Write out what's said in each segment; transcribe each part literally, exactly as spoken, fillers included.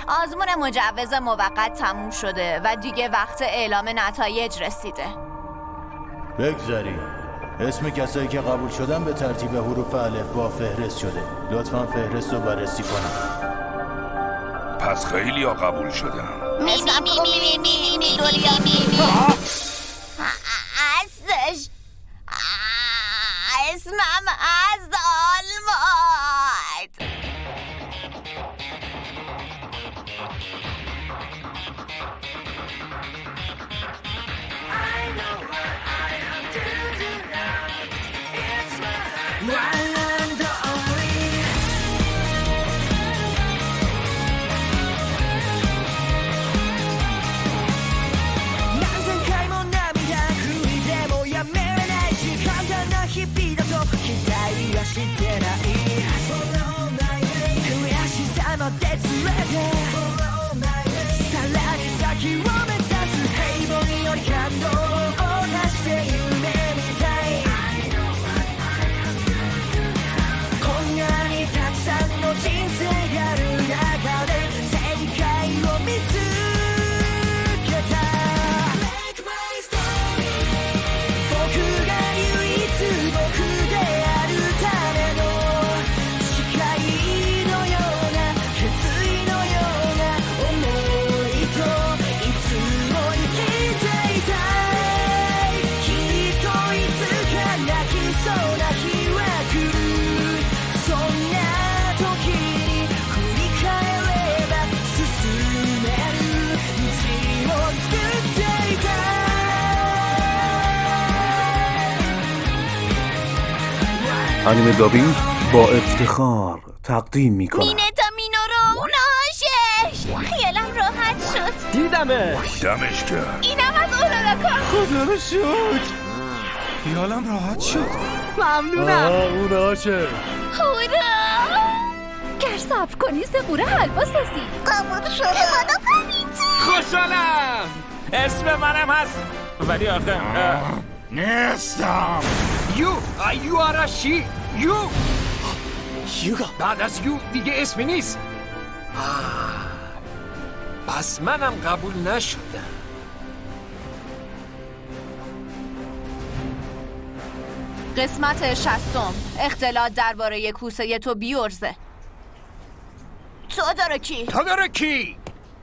آزمون مجوز موقت تموم شده و دیگه وقت اعلام نتایج رسیده. بگذاریم. اسم کسایی که قبول شدن به ترتیب حروف الفبا فهرست شده. لطفاً فهرست رو بررسی کنید. پس خیلی ها قبول شدن. می می می می می می دنیا می می هستش. اسمم از آلماد. انیمه دابینگ با افتخار تقدیم میکنم مینتا مینورو ناشش. خیالم راحت شد. دیدمش دمش کرد. اینم از اوراناکا. خدا رو شکر. خیالم راحت شد. ممنونم. اونا چه؟ هورا. گر صبر کنی زبوره حلوا سازی. قبول شده. منو فهمیدی. خوشحالم. اسم منم هست ولی آخه نیستم. یو یو آراشی یو یوگا. بعد از یو دیگه اسمی نیست. پس منم قبول نشدم. قسمت شستم. اختلاط درباره کوسه تو بیورزه. تو داره کی؟ تو داره کی؟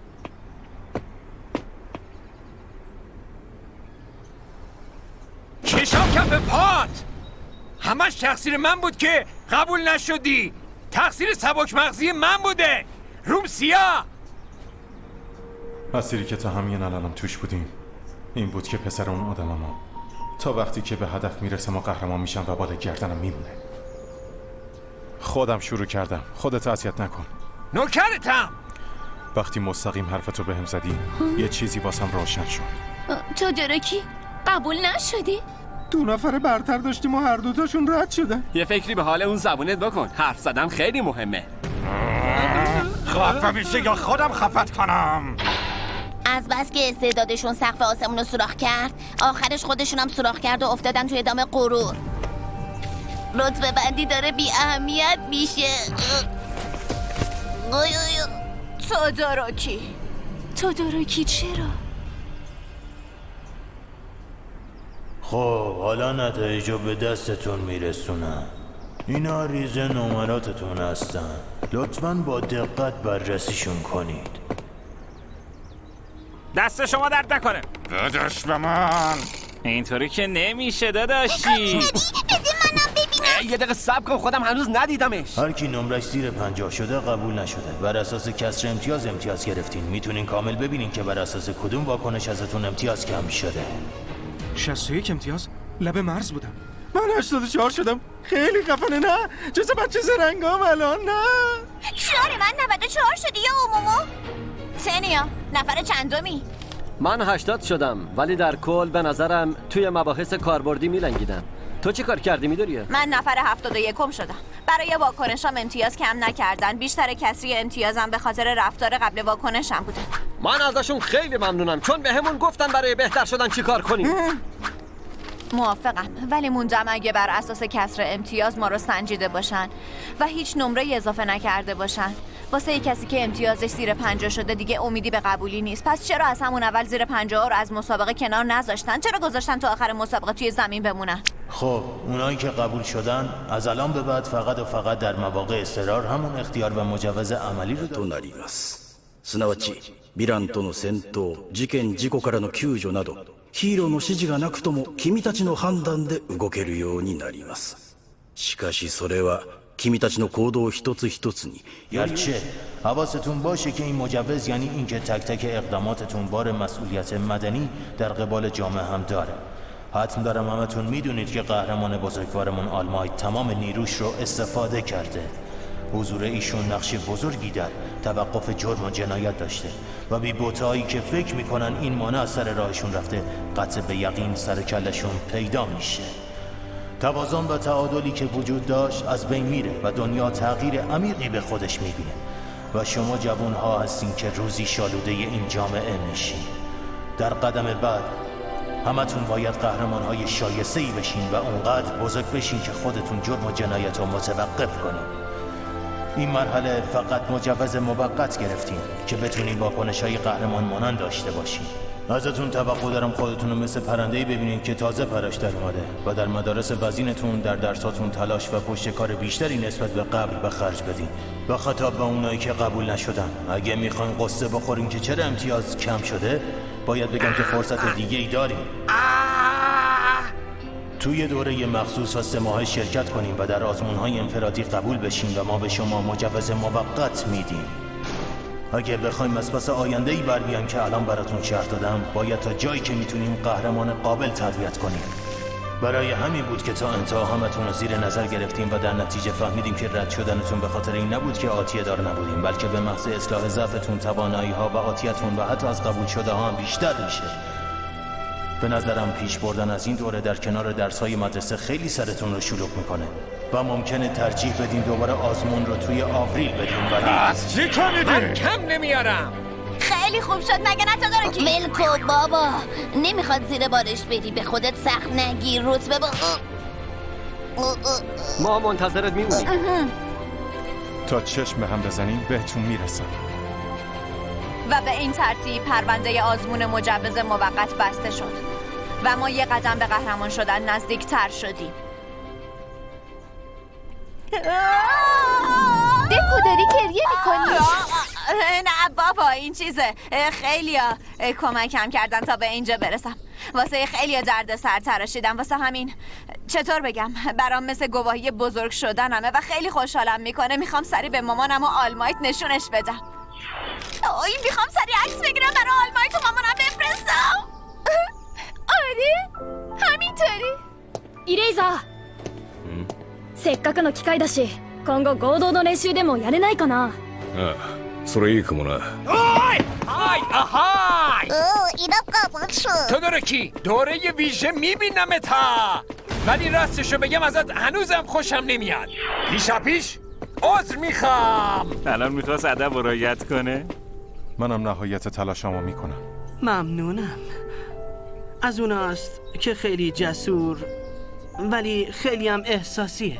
چشام کف پات. همش تقصیر من بود که قبول نشدی. تقصیر سبک مغزی من بوده. روم سیاه. مسیری که تا همین الانم توش بودیم این بود که پسر اون آدم ما تا وقتی که به هدف میرسه ما قهرمان میشم و بالا گردنم میمونه. خودم شروع کردم. خودت اذیت نکن. نوکرتم. وقتی مستقیم حرفتو بهم زدی یه چیزی واسم روشن شد. تو درکی قبول نشدی؟ دو نفر برتر داشتیم و هر دوتاشون رد شدن. یه فکری به حال اون زبونت بکن. حرف زدن خیلی مهمه. خفه میشه یا خودم خفت کنم؟ از بس که استعدادشون سقف آسمون رو سوراخ کرد آخرش خودشون هم سوراخ کرد و افتادن توی دام غرور. رتبه بندی داره بی اهمیت میشه. تودوروکی تودوروکی چرا؟ خب حالا نتایجو به دستتون میرسونم. اینا ریزه نمراتتون هستن. لطفاً با دقت بررسیشون کنید. دست شما درد نکنه. داداش به من. اینطوری که نمیشه داداشی. بده منم ببینم. یه دقیقه صبر کن خودم هنوز ندیدمش. هر کی نمرش زیر پنجاه شده قبول نشده. بر اساس کسر امتیاز امتیاز گرفتین. میتونین کامل ببینین که بر اساس کدوم واکنش ازتون امتیاز کم شده. شصت و یک امتیاز لب مرز بودم. من هشتاد و چهار شدم. خیلی خفنه نه؟ جز بچه زرنگام الان نه؟ چرا من نود و چهار شدی یا اومومو؟ سنیا نفر چندمی؟ من هشتاد شدم ولی در کل به نظرم توی مباحث کاربردی میلنگیدم. تو چی کار کردی میدوریه؟ من نفر هفتاد و یکم شدم. برای واکنشام امتیاز کم نکردن. بیشتر کسری امتیازم به خاطر رفتار قبل واکنشم بوده. من ازشون خیلی ممنونم چون به همون گفتن برای بهتر شدن چی کار کنیم. موافقم ولی موندم اگه بر اساس کسر امتیاز ما رو سنجیده باشن و هیچ نمره اضافه نکرده باشن واسه کسی که امتیازش زیر پنجاه شده دیگه امیدی به قبولی نیست. پس چرا از همون اول زیر پنجاه رو از مسابقه کنار نذاشتن؟ چرا گذاشتن تا آخر مسابقه توی زمین بمونن؟ خب اونایی که قبول شدن از الان به بعد فقط و فقط در مواقع اضطرار همون اختیار و مجوز عملی رو となります。すなわちヴィランとの戦闘、事件事故からの救助などヒーローの指示がなくとも君たちの判断で動けるようになります。しかしそれは君たちの行動一つ一つに گرچه حواستون باشه که این مجوز یعنی اینکه تک تک اقداماتتون بار مسئولیت مدنی در قبال جامعه هم داره. حتم دارم همتون میدونید که قهرمان بزرگوارمون آلمایت تمام نیروش رو استفاده کرده. حضور ایشون نقش بزرگی در توقف جرم و جنایت داشته و بی بوتایی که فکر میکنن این مانع از سر راهشون رفته قطع به یقین سر کلشون پیدا میشه. توازن و تعادلی که وجود داشت از بین میره و دنیا تغییر عمیقی به خودش میبینه و شما جوانها هستین که روزی شالوده این جامعه میشین. در قدم بعد همتون باید قهرمانهای شایسته‌ای بشین و اونقدر بزرگ بشین که خودتون جرم و جنایت رو متوقف کنین. این مرحله فقط مجوز موقت گرفتین که بتونین واکنش‌های قهرمان مانند داشته باشین. ازتون توقع دارم خودتون رو مثل پرنده‌ای ببینین که تازه پرش در اومده و در مدارس وزینتون در درساتون تلاش و پشتکار بیشتری نسبت به قبل به خرج بدین. با خطاب به اونایی که قبول نشدن، اگه میخواین قصه بخورین که چرا امتیاز کم شده، باید بگم که فرصت دیگه ای داریم. توی دوره مخصوص و سه ماهه شرکت کنیم و در آزمون‌های انفرادی قبول بشین و ما به شما مجوز موقت میدیم. اگه بخوایم از پس آینده‌ای بر بیان که الان براتون شرح دادم، باید تا جایی که میتونیم قهرمان قابل تربیت کنیم. برای همین بود که تا انتها همتون رو زیر نظر گرفتیم و در نتیجه فهمیدیم که رد شدنتون به خاطر این نبود که آتیه دار نبودیم، بلکه به محض اصلاح ضعفتون توانایی‌ها و آتیتون و حتی از قبول شده ها هم بیشتر میشه. به نظرم پیش بردن از این دوره در کنار درس‌های مدرسه خیلی سرتون رو شلوغ میکنه و ممکنه ترجیح بدین دوباره آزمون رو توی آوریل بدین. ولی از چی کنیدی؟ من کم نمیارم. خیلی خوب شد مگه نه تا داره کی؟ ولکو بابا، نمیخواد زیر بارش بری، به خودت سخت نگیر. رتبه با ما منتظرت میمونیم. تا چشم به هم بزنیم بهتون میرسم. و به این ترتیب پرونده آزمون مجوز موقت بسته شد و ما یه قدم به قهرمان شدن نزدیک تر شدیم. دکو داری گریه میکنی؟ نه بابا این چیزه. خیلیا کمکم کردن تا به اینجا برسم. واسه خیلیا درد سر تراشیدم. واسه همین چطور بگم برام مثل گواهی بزرگ شدنمه و خیلی خوشحالم میکنه. میخوام سری به مامانم و آلمایت نشونش بدم. اوی میخوام سری عکس بگیرم برای آلمایت و مامانم بفرستم. آره همینطوری. イレイザーせっかくの機会だし今後合同の練習でもやれないかな。ああそれいいかもな。 おいはいあはい اینا قبول شد. تو داره کی؟ دوره ویژه میبینم تا ولی راستشو بگم ازت هنوزم خوشم نمیاد. پیشا پیش عذر میخوام. الان میخواست ادب و رعایت کنه. منم نهایت تلاشمو میکنم. ممنونم. از اوناست که خیلی جسور ولی خیلی هم احساسیه.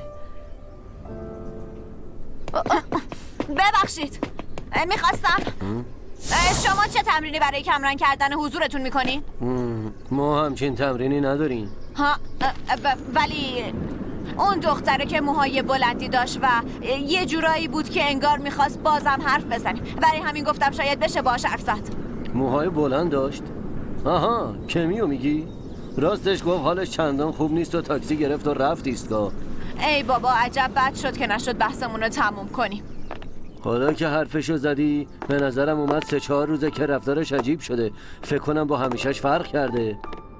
ببخشید میخواستم شما چه تمرینی برای کمرنگ کردن حضورتون میکنین؟ ما همچین تمرینی نداریم. ها ولی اون دختره که موهای بلندی داشت و یه جورایی بود که انگار میخواست بازم حرف بزنیم، برای همین گفتم شاید بشه باهاش حرف زد. موهای بلند داشت؟ آها کمیو میگی؟ راستش گفت حالش چندان خوب نیست و تاکسی گرفت و رفت ایستگاه. ای بابا عجب بد شد که نشد بحثمون رو تموم کنیم. حالا که حرفشو زدی به نظرم اومد سه چهار روزه که رفتارش عجیب شده. فکر کنم با همیشهش فرق کرده.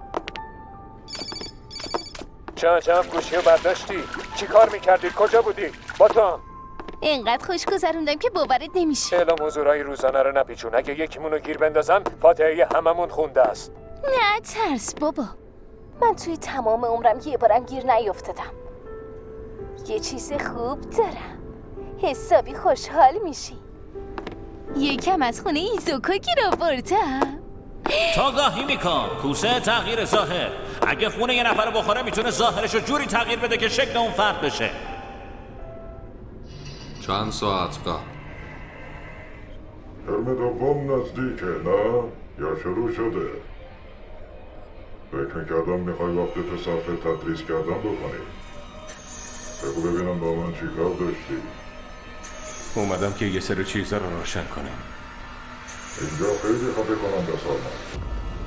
چند چند گوشی رو برداشتی؟ چی کار میکردی؟ کجا بودی؟ با تو اینقدر خوش گذروندم که باورت نمیشه. اعلام حضورای روزانه رو نپیچون. اگه یکیمونو گیر بندازن فاتحه هممون خونده است. نه ترس بابا، من توی تمام عمرم یه بارم گیر نیافتادم. یه چیز خوب دارم، حسابی خوشحال میشی. یکم از خونه ایزوکا گیر آوردم. تاگاهی میکن کوسه تغییر ظاهر. اگه خونه یه نفر بخوره میتونه ظاهرشو جوری تغییر بده که شکل اون فرد بشه. چند ساعت کا؟ ترم دوم نزدیکه نه؟ یا شروع شده؟ فکر میکردم میخوای وقت تو صرف تدریس کردن بکنی. بگو ببینم با من چی کار داشتی؟ اومدم که یه سر چیزا رو روشن کنم. اینجا خیلی خفه کننده سالم.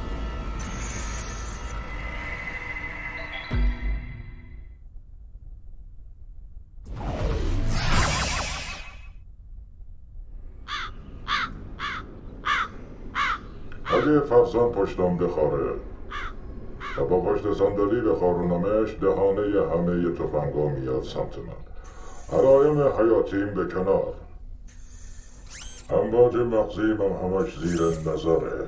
اگه فرزان پشتم بخاره و با پشت صندلی بخارونمش دهانه همه تفنگا میاد سمت من. علائم حیاتیم به کنار. امواج مغزیم هم همش زیر نظره.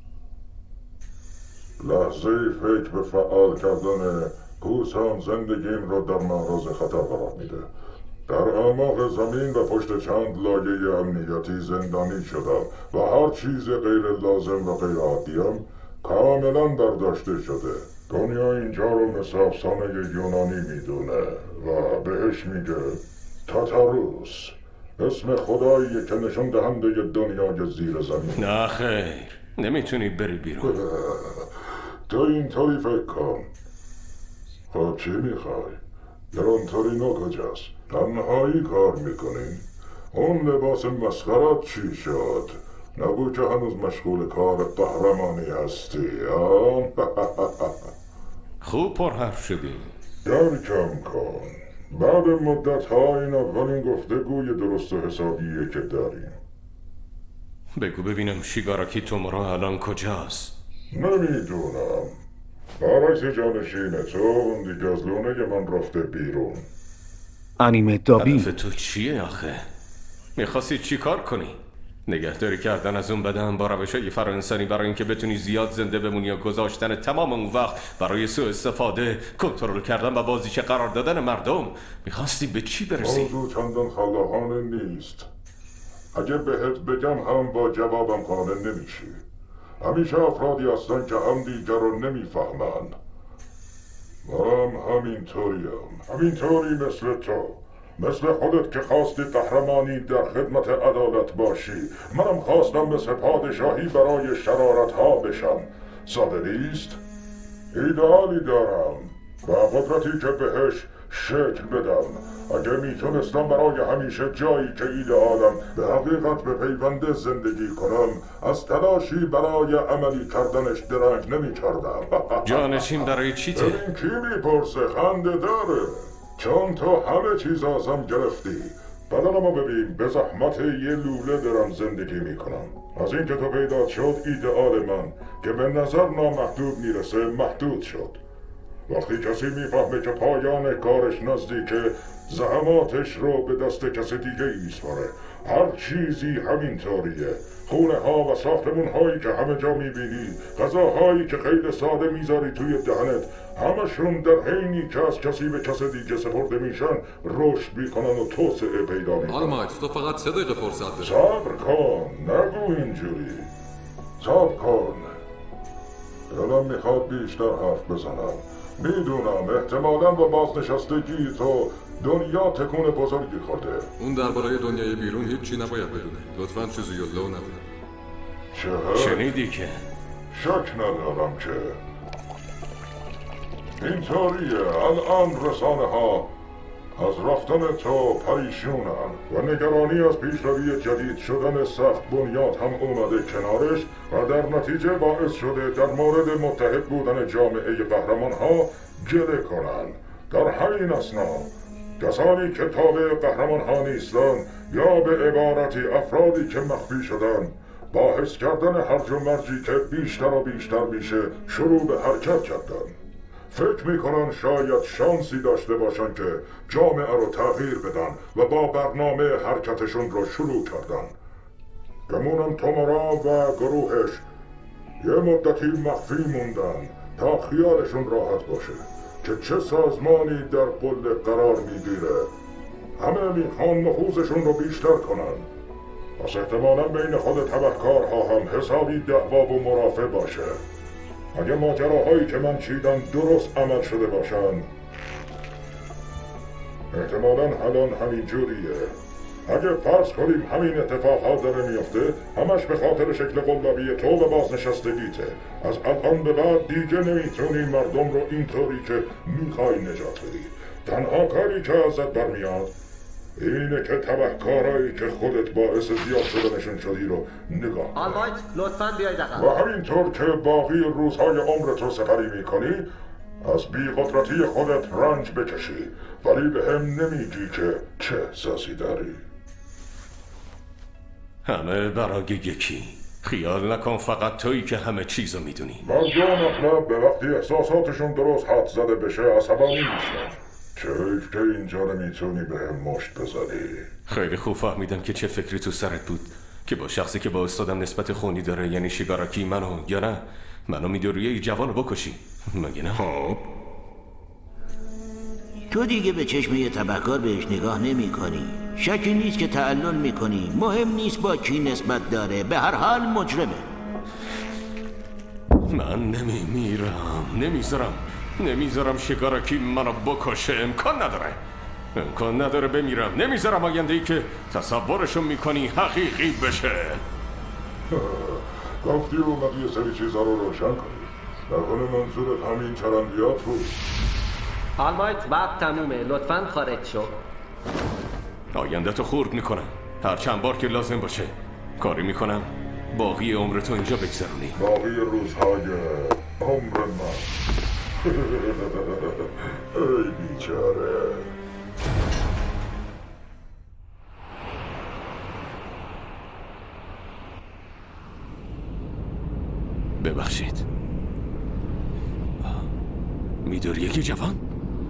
لحظه فکر به فعال کردن پوسان زندگیم رو در معرض خطر قرار میده. در اعماق زمین و پشت چند لایه امنیتی زندانی شدم و هر چیز غیر لازم و غیر عادیم کاملا برداشته شده. دنیا اینجا رو مثل افسانه یونانی میدونه و بهش میگه تاتاروس، اسم خداییه که نشون دهنده دنیای زیر زمین. نه خیر، نمیتونی بری بیرون. تو اینطوری فکر کن. خب چی میخوای؟ گرانترینو کجاست؟ تنهایی کار میکنین؟ اون لباس مسخرات چی شد؟ نگو که هنوز مشغول کار قهرمانی هستی. خوب پرحرف شدی. درکم کن. بعد مدت ها این اولین گفتگوی درست و حسابیه که داریم. بگو ببینم شیگاراکی تومورا الان کجاست؟ نمیدونم. برعکس جانشین تو اون دیگه از لونه من رفته بیرون. انیمه دابینگ. هدف تو چیه آخه؟ میخواستی چی کار کنی؟ نگهداری کردن از اون بدن با روشای فرانسانی برای اینکه بتونی زیاد زنده بمونی یا گذاشتن تمام اون وقت برای سوء استفاده، کنترل کردن و بازیچه قرار دادن مردم. میخواستی به چی برسی؟ موضوع چندان خلاقانه نیست. اگه بهت بگم هم با جوابم قانع نمیشی. همیشه افرادی هستن که هم دیگر رو نمیفهمن. منم همینطوریم. همینطوری مثل تو. مثل خودت که خواستی قهرمانی در خدمت عدالت باشی. منم خواستم مثل پادشاهی برای شرارت ها بشم. ساده نیست؟ ایدئالی دارم و قدرتی که بهش شکل بدم. اگه میتونستم برای همیشه جایی که ایدئالم به حقیقت به پیونده زندگی کنم، از تلاشی برای عملی کردنش درنگ نمی کردم. جانشین برای چی ته؟ ببین کی میپرسه؟ خنده داره. چون تو همه چیز ازم گرفتی. بدنمو ببین، به زحمت یه لوله دارم زندگی میکنم. از این که تو پیدا شد ایدئال من که به نظر نامحدود میرسه محدود شد. وقتی کسی میفهمه که پایان کارش نزدیکه، زحماتش رو به دست کسی دیگه میسپاره. هر چیزی همینطوریه. خونه ها و ساختمون هایی که همه جا میبینی، غذاهایی که خیلی ساده میذاری توی دهنت، همشون در حینی که از کسی به کسی دیگه سپرده میشن رشد میکنن و توسعه پیدا میکنن. آلمایت تو فقط سه دقیقه فرصت داری. صبر کن، نگو اینجوری. صبر کن. دلم میخواد بیشتر حرف بزنم. میدونم احتمالاً با بازنشستگی تو دنیا تکون بزرگی خورده. اون درباره دنیای بیرون هیچی نباید بدونه. لطفاً چیزی یلو نبود. چه؟ شنیدی که؟ شک ندارم که اینطوریه. الان رسانه ها از رفتن تو پریشونن و نگرانی از پیشروی جدید شدن سخت بنیاد هم اومده کنارش و در نتیجه باعث شده در مورد متحد بودن جامعه قهرمان ها گله کنن. در همین اثنا کسانی که تابع قهرمان ها نیستن یا به عبارتی افرادی که مخفی شدن با حس کردن هرج و مرجی که بیشتر و بیشتر میشه شروع به حرکت کردن. فکر میکنن شاید شانسی داشته باشن که جامعه رو تغییر بدن و با برنامه حرکتشون رو شروع کردن. گمونم تومورا و گروهش یه مدتی مخفی موندن تا خیالشون راحت باشه که چه سازمانی در قله قرار میگیره. همه میخوان نفوذشون رو بیشتر کنن. پس احتمالا بین خود تبهکارها هم حسابی دعوا و مرافع باشه. اگه ماجراهایی که من چیدم درست عمل شده باشن، احتمالاً الان همین جوریه. اگه فرض کنیم همین اتفاقات داره میفته، همش به خاطر شکل قلابی تو و بازنشستگیته. از الان به بعد دیگه نمیتونی مردم رو اینطوری که میخوای نجات بدی. تنها کاری که ازت برمیاد اینه که تبهکارایی که خودت باعث زیاد شدنشون شدی رو نگاه کن. آلمایت لطفاً بیاید عقب. و همینطور که باقی روزهای عمرت رو سپری میکنی، از بی‌قدرتی خودت رنج بکشی، ولی به هم نمیگی که چه احساسی داری. همه برای یکی. خیال نکن فقط تویی که همه چیزو میدونی. مردم اغلب به وقتی احساساتشون درست حد زده بشه عصبانی میشن. چه حیف که اینجا نمیتونی به هم مشت بزنی. خیلی خوب فهمیدم که چه فکری تو سرت بود، که با شخصی که با استادم نسبت خونی داره، یعنی شیگاراکی، منو یا نه منو میدوری یه جوانو بکشی، مگه نه؟ خب تو دیگه به چشم یه تبهکار بهش نگاه نمی کنی. شکی نیست که تعلل می کنی. مهم نیست با کی نسبت داره، به هر حال مجرمه. من نمیمیرم، نمیذارم نمیذارم شیگاراکی منو بکشه. امکان نداره امکان نداره بمیرم. نمیذارم آینده ای که تصورشو میکنی حقیقی بشه. گفتی اومدی یه سری چیزا رو روشن کنی. نکنه منظورت همین چرندیات بود. آلمایت وقت تمومه، لطفاً خارج شو. آینده تو خورد میکنم هر چند بار که لازم باشه. کاری میکنم باقی عمرتو اینجا بگذرونی. باقی روزهای عمر من. ای بیچاره. ببخشید. میدوری یکی جوان؟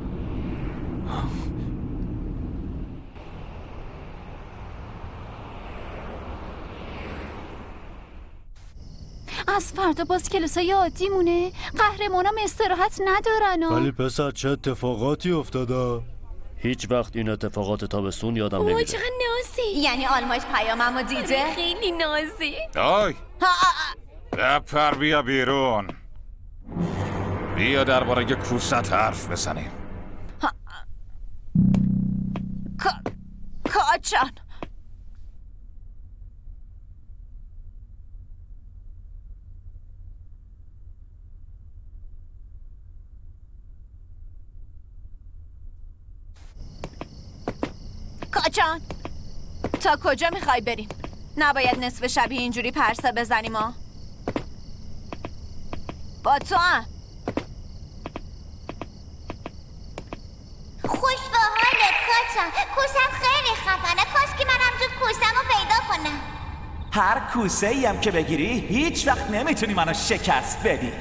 از فردا باز کلاسای عادی مونه. قهرمانام استراحت ندارن. ولی پسر چه اتفاقاتی افتاده؟ هیچ وقت این اتفاقات تابستون یادم نمیره. اوه چقدر نازی. یعنی آلمایت پیاممو دیده؟ خیلی نازی. آی دپر بیا بیرون. بیا درباره کوست حرف بزنیم. کاچان کاچان تا کجا میخوای بریم؟ نباید نصف شبی اینجوری پرسه بزنیم ها. با تو هم خوش به حالت کاچان. کوسم خیلی خفنه. کاش که منم زود کوسم رو پیدا کنم. هر کوسه ای هم که بگیری هیچ وقت نمیتونی منو شکست بدی.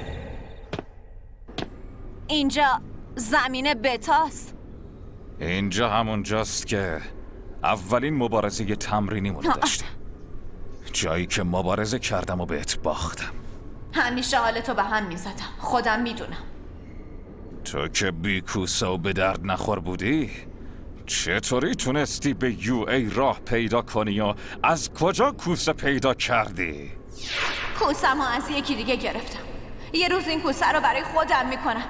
اینجا زمین بتاست. اینجا همون جاست که اولین مبارزه تمرینیمون داشتم. جایی که مبارزه کردم و بهت باختم. همیشه حالتو به هم میزدم. خودم میدونم. تو که بی کوسه و به درد نخور بودی، چطوری تونستی به یو ای راه پیدا کنی و از کجا کوسه پیدا کردی؟ کوسم ها از یکی دیگه گرفتم. یه روز این کوسه رو برای خودم میکنم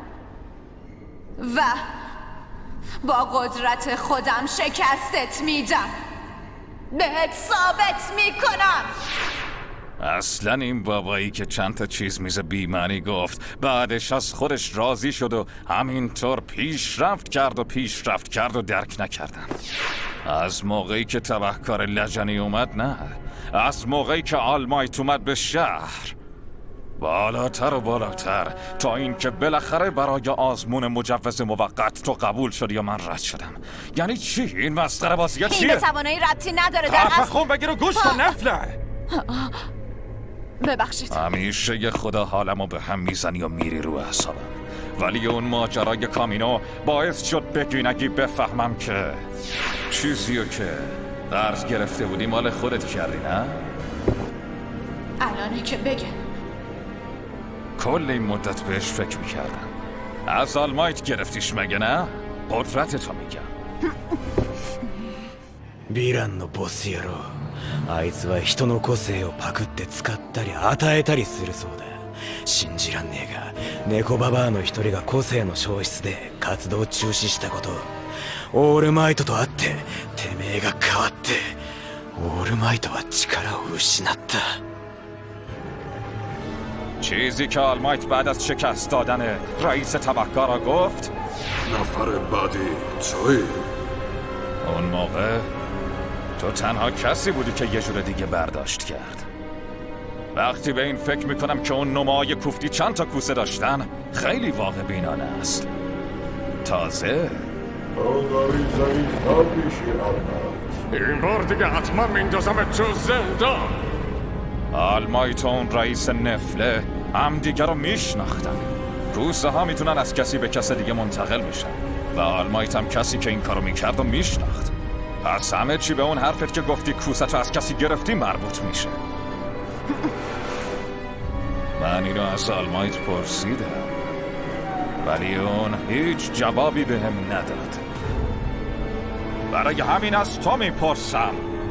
و با قدرت خودم شکستت میدم. بهت ثابت میکنم. اصلا این بابایی که چند تا چیز میز بی‌معنی گفت بعدش از خودش راضی شد و همینطور پیشرفت کرد و پیشرفت کرد و درک نکردم. از موقعی که تبهکار لجنی اومد، نه، از موقعی که آلمایت اومد به شهر، بالاتر و بالاتر تا این که بالاخره برای آزمون مجوز موقت تو قبول شدی یا من رد شدم. یعنی چی؟ این مسخره بازیه چیه؟ این به توانایی ربطی نداره. در اصل خون بگیر و گوش کن نفله. ببخشید. همیشه یه خدا حالمو به هم میزنی و میری رو اعصابم، ولی اون ماجرای کامینو باعث شد بگی نگی بفهمم که چیزیو که قرض گرفته بودی مال خودت کردی، نه؟ الانی که بگه. کل این مدت بهش فکر میکردم. از آلمایت گرفتیش مگه نه؟ قدرتتو میگم. ヴィランのボス野郎、あいつは人の個性をパクって使ったり与えたりするそうだ。信じらんねえが、猫ババアの一人が個性の消失で活動中止したこと、 オールマイトと会っててめえが変わって、オールマイトは力を失った。 چیزی که آلمایت بعد از شکست دادن رئیس تبهکارا گفت نفر بعدی تویی. اون موقع تو تنها کسی بودی که یه جور دیگه برداشت کرد. وقتی به این فکر میکنم که اون نمای کوفتی چند تا کوسه داشتن خیلی واقع بینانه است. تازه داری ضعیفتر میشی آلمایت. این بار دیگه حتما میندازمت تو زندان. آلمایت و اون رئیس نفله هم دیگه رو میشناختن. کوسه ها میتونن از کسی به کس دیگه منتقل میشن و آلمایت هم کسی که این کارو میکرد و میشناخت. پس همه چی به اون حرفت که گفتی کوسه تو از کسی گرفتی مربوط میشه. من اینو از آلمایت پرسیدم ولی اون هیچ جوابی به هم نداد. برای همین از تو میپرسم.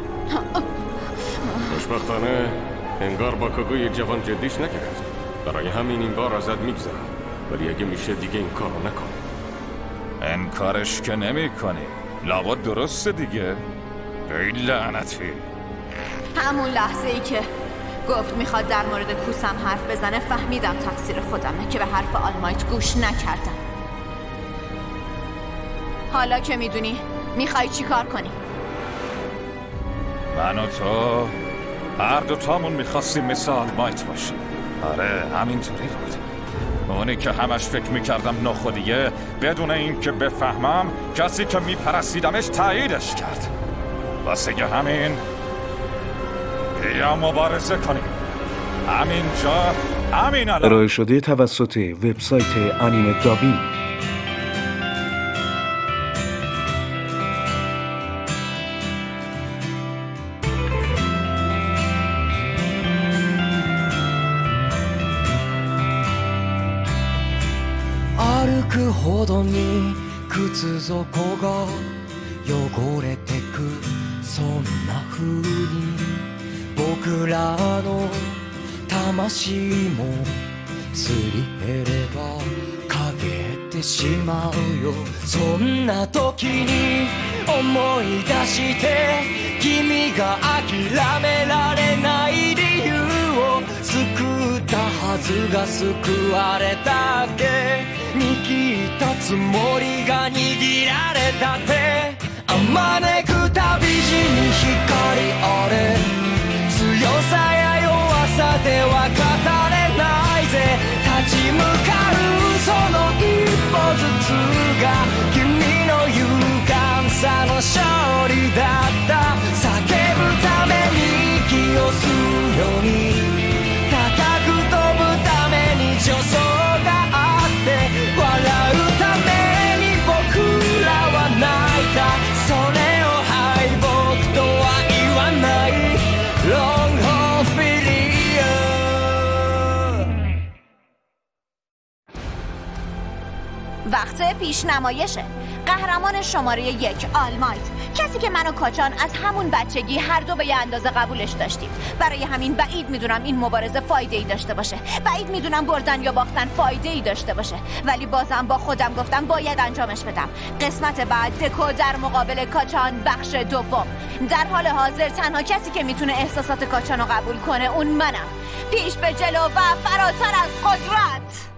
خوشبختانه انگار با کاگوی جوان جدیش نگرفت. برای همین این بار ازت میگذرم، ولی اگه میشه دیگه این کارو نکن. این کارش که نمی کنی. لابد درسته دیگه. ای لعنتی. همون لحظه ای که گفت میخواد در مورد کوسم حرف بزنه فهمیدم تقصیر خودمه که به حرف آلمایت گوش نکردم. حالا که میدونی میخوای چی کار کنی؟ من و تو هر دوتامون میخواستیم مثل آلمایت باشیم. آره همینطوری بود. اونی که همش فکر میکردم نخودیه بدون این که بفهمم کسی که میپرستیدمش تاییدش کرد. واسه همین بیا مبارزه کنیم. همینجا همین الان. ارائه شده توسط وبسایت انیمه دابی. 歩くほどに靴底が汚れてく、そんな風に僕らの魂もすり減れば陰ってしまうよ。そんな時に思い出して君が諦められない理由を救ったはずが救われたっけ。握ったつもりが握られたってあまねくたび地に光あれ、強さや弱さでは語れないぜ。立ち向かうその一歩ずつが君の勇敢さの勝利だった。叫ぶために息を吸うように高く飛ぶために助走があって笑うために僕らは泣いた。それを敗北とは言わない。 Long haul video وقت پیشنمایشه. قهرمان شماره یک آلمایت، کسی که من و کاچان از همون بچگی هر دو به یه اندازه قبولش داشتیم. برای همین بعید میدونم این مبارزه فایده ای داشته باشه. بعید میدونم بردن یا باختن فایده ای داشته باشه. ولی بازم با خودم گفتم باید انجامش بدم. قسمت بعد دکو در مقابل کاچان بخش دوم. در حال حاضر تنها کسی که میتونه احساسات کاچان رو قبول کنه اون منم. پیش به جلو و فراتر از قدرت.